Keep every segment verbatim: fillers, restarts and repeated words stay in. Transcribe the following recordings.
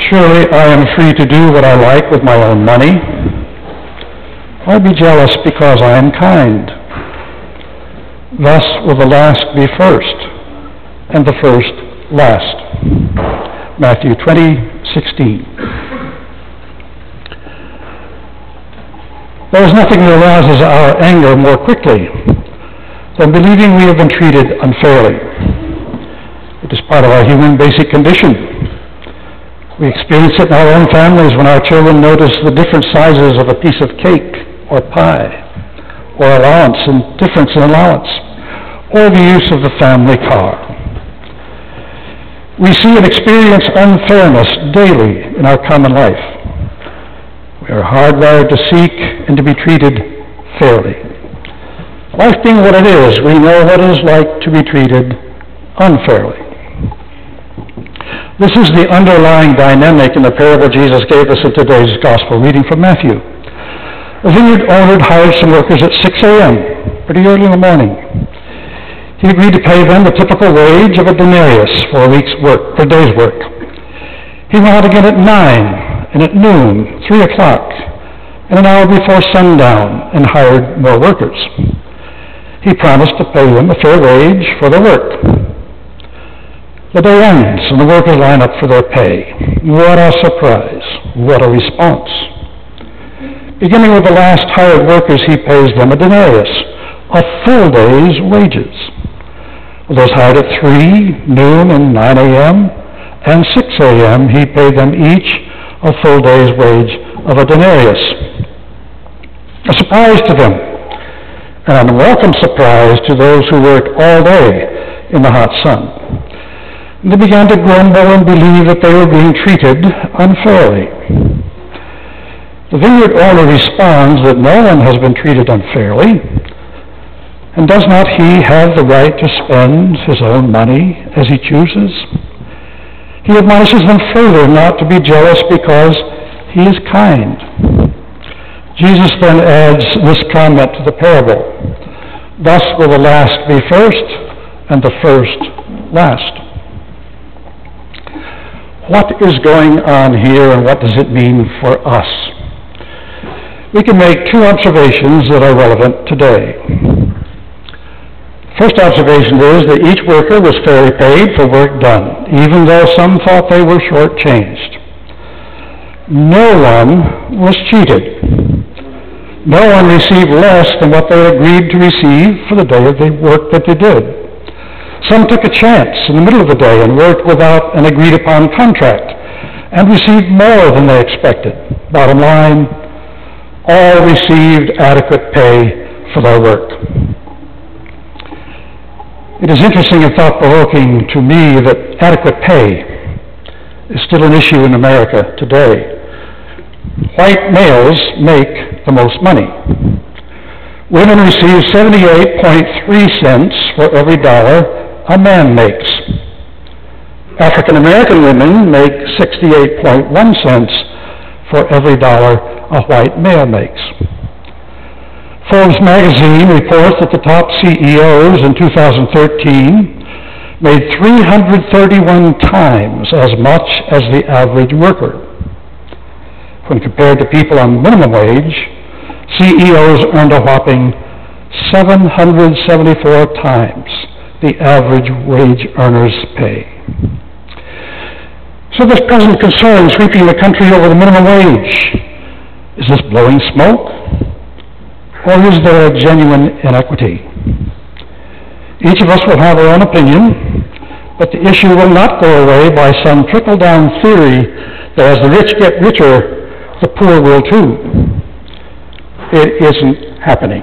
Surely I am free to do what I like with my own money. Why be jealous because I am kind? Thus will the last be first, and the first last. Matthew twenty sixteen. There is nothing that arouses our anger more quickly than believing we have been treated unfairly. It is part of our human basic condition. We experience it in our own families when our children notice the different sizes of a piece of cake or pie, or allowance and difference in allowance, or the use of the family car. We see and experience unfairness daily in our common life. We are hardwired to seek and to be treated fairly. Life being what it is, we know what it is like to be treated unfairly. This is the underlying dynamic in the parable Jesus gave us in today's gospel reading from Matthew. A vineyard owner hired some workers at six a.m., pretty early in the morning. He agreed to pay them the typical wage of a denarius for a week's work, for a day's work. He went out again at nine, and at noon, three o'clock, and an hour before sundown, and hired more workers. He promised to pay them a fair wage for their work. The day ends, and the workers line up for their pay. What a surprise. What a response. Beginning with the last hired workers, he pays them a denarius, a full day's wages. With those hired at three, noon, and nine a.m., and six a.m., he paid them each a full day's wage of a denarius. A surprise to them, an unwelcome surprise to those who worked all day in the hot sun. They began to grumble and believe that they were being treated unfairly. The vineyard owner responds that no one has been treated unfairly, and does not he have the right to spend his own money as he chooses? He admonishes them further not to be jealous because he is kind. Jesus then adds this comment to the parable: thus will the last be first, and the first last. What is going on here, and what does it mean for us? We can make two observations that are relevant today. First observation is that each worker was fairly paid for work done, even though some thought they were shortchanged. No one was cheated. No one received less than what they agreed to receive for the day of the work that they did. Some took a chance in the middle of the day and worked without an agreed-upon contract and received more than they expected. Bottom line, all received adequate pay for their work. It is interesting and thought-provoking to me that adequate pay is still an issue in America today. White males make the most money. Women receive seventy-eight point three cents for every dollar a man makes. African American women make sixty-eight point one cents for every dollar a white male makes. Forbes magazine reports that the top C E Os in two thousand thirteen made three hundred thirty-one times as much as the average worker. When compared to people on minimum wage, C E Os earned a whopping seven hundred seventy-four times the average wage earner's pay. So this present concern sweeping the country over the minimum wage, is this blowing smoke? Or is there a genuine inequity? Each of us will have our own opinion, but the issue will not go away by some trickle-down theory that as the rich get richer, the poor will too. It isn't happening.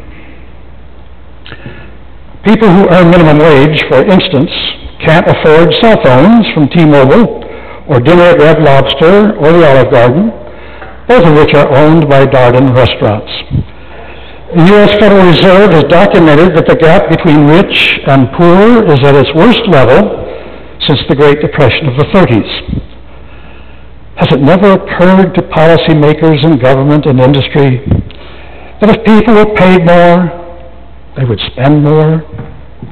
People who earn minimum wage, for instance, can't afford cell phones from T-Mobile or dinner at Red Lobster or the Olive Garden, both of which are owned by Darden restaurants. The U S Federal Reserve has documented that the gap between rich and poor is at its worst level since the Great Depression of the thirties. Has it never occurred to policymakers in government and industry that if people were paid more, they would spend more?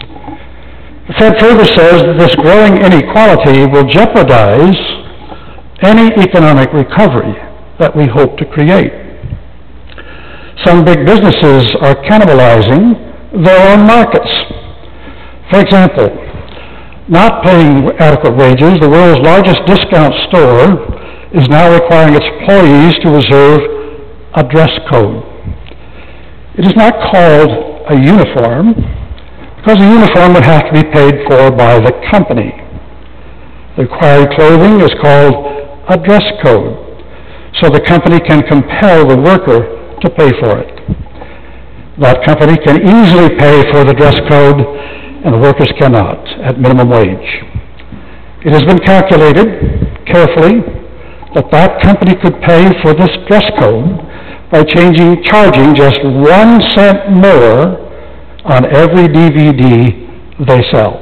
The Fed further says that this growing inequality will jeopardize any economic recovery that we hope to create. Some big businesses are cannibalizing their own markets. For example, not paying adequate wages, the world's largest discount store is now requiring its employees to reserve a dress code. It is not called a uniform because a uniform would have to be paid for by the company. The required clothing is called a dress code, so the company can compel the worker to pay for it. That company can easily pay for the dress code, and the workers cannot at minimum wage. It has been calculated carefully that that company could pay for this dress code by changing, charging just one cent more on every D V D they sell.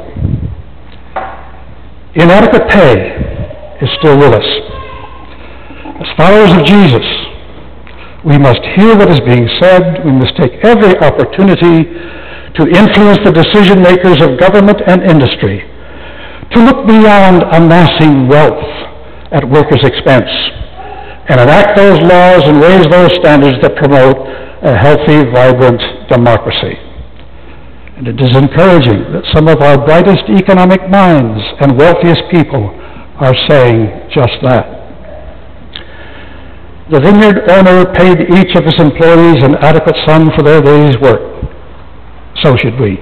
Inadequate pay is still with us. As followers of Jesus, we must hear what is being said. We must take every opportunity to influence the decision makers of government and industry, to look beyond amassing wealth at workers' expense, and enact those laws and raise those standards that promote a healthy, vibrant democracy. And it is encouraging that some of our brightest economic minds and wealthiest people are saying just that. The vineyard owner paid each of his employees an adequate sum for their day's work. So should we.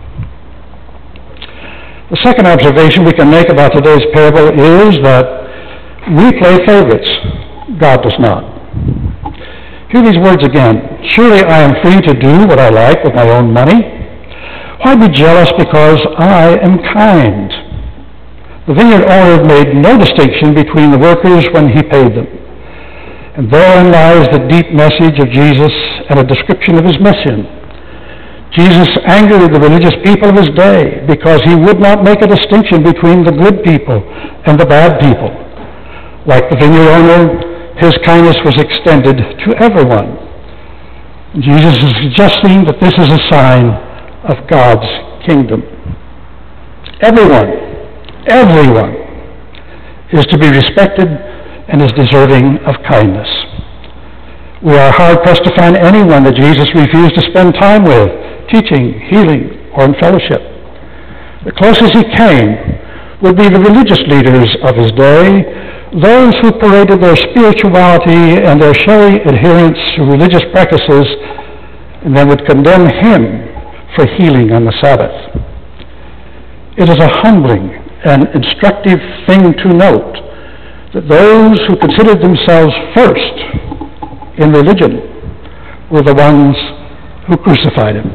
The second observation we can make about today's parable is that we play favorites. God does not. Hear these words again. Surely I am free to do what I like with my own money. Why be jealous because I am kind? The vineyard owner made no distinction between the workers when he paid them. And therein lies the deep message of Jesus and a description of his mission. Jesus angered the religious people of his day because he would not make a distinction between the good people and the bad people. Like the vineyard owner, his kindness was extended to everyone. Jesus is suggesting that this is a sign of God's kingdom. Everyone, everyone is to be respected and is deserving of kindness. We are hard-pressed to find anyone that Jesus refused to spend time with, teaching, healing, or in fellowship. The closest he came would be the religious leaders of his day, those who paraded their spirituality and their showy adherence to religious practices, and then would condemn him for healing on the Sabbath. It is a humbling and instructive thing to note that those who considered themselves first in religion were the ones who crucified him.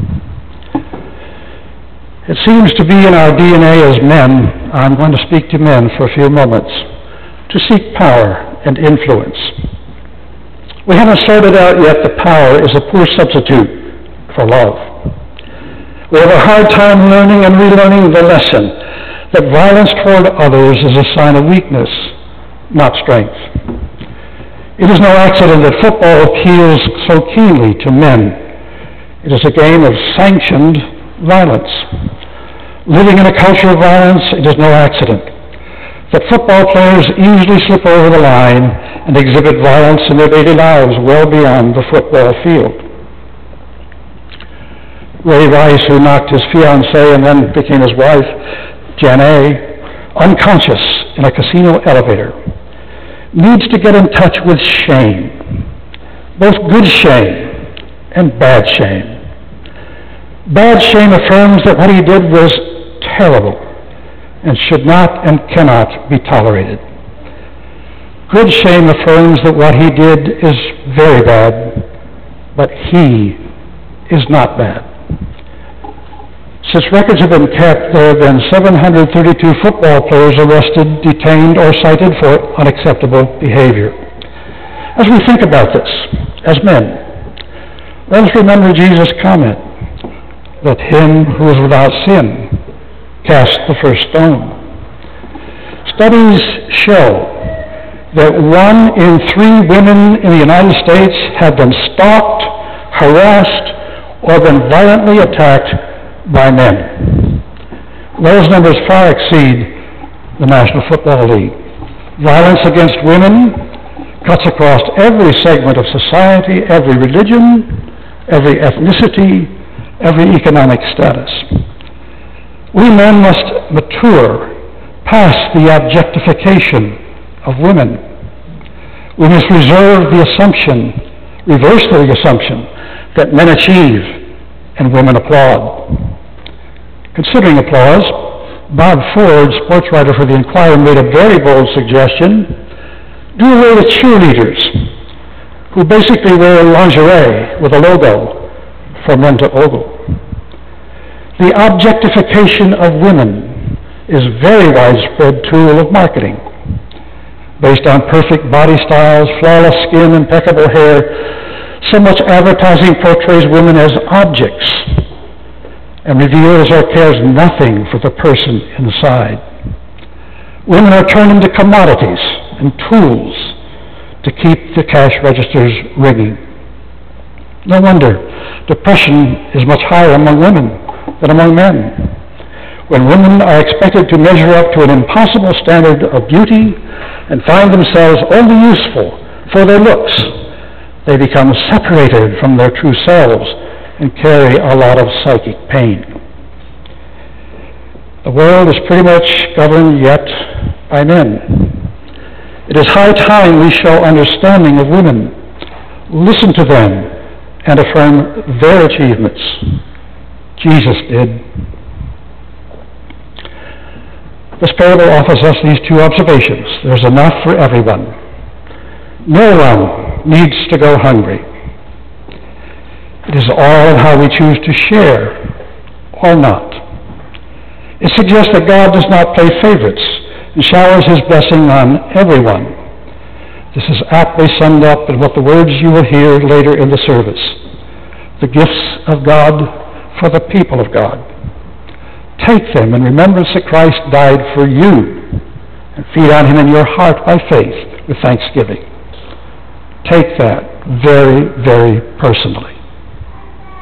It seems to be in our D N A as men, I'm going to speak to men for a few moments, to seek power and influence. We haven't sorted out yet that power is a poor substitute for love. We have a hard time learning and relearning the lesson that violence toward others is a sign of weakness, not strength. It is no accident that football appeals so keenly to men. It is a game of sanctioned violence. Living in a culture of violence, it is no accident that football players easily slip over the line and exhibit violence in their daily lives well beyond the football field. Ray Rice, who knocked his fiancée and then became his wife, Janae, unconscious in a casino elevator, needs to get in touch with shame, both good shame and bad shame. Bad shame affirms that what he did was terrible and should not and cannot be tolerated. Good shame affirms that what he did is very bad, but he is not bad. Since records have been kept, there have been seven hundred thirty-two football players arrested, detained, or cited for unacceptable behavior. As we think about this, as men, let us remember Jesus' comment that him who is without sin cast the first stone. Studies show that one in three women in the United States have been stalked, harassed, or been violently attacked by men. Those numbers far exceed the National Football League. Violence against women cuts across every segment of society, every religion, every ethnicity, every economic status. We men must mature past the objectification of women. We must reserve the assumption, reverse the assumption, that men achieve and women applaud. Considering applause, Bob Ford, sports writer for the Enquirer, made a very bold suggestion: do away with cheerleaders, who basically wear lingerie with a logo for men to ogle. The objectification of women is a very widespread tool of marketing. Based on perfect body styles, flawless skin, impeccable hair, so much advertising portrays women as objects and reveals or cares nothing for the person inside. Women are turned into commodities and tools to keep the cash registers ringing. No wonder depression is much higher among women than among men. When women are expected to measure up to an impossible standard of beauty and find themselves only useful for their looks, they become separated from their true selves and carry a lot of psychic pain. The world is pretty much governed yet by men. It is high time we show understanding of women, listen to them, and affirm their achievements. Jesus did. This parable offers us these two observations. There's enough for everyone. No one needs to go hungry. It is all in how we choose to share or not. It suggests that God does not play favorites and showers his blessing on everyone. This is aptly summed up in what the words you will hear later in the service: the gifts of God for the people of God. Take them in remembrance that Christ died for you, and feed on him in your heart by faith with thanksgiving. Take that very, very personally.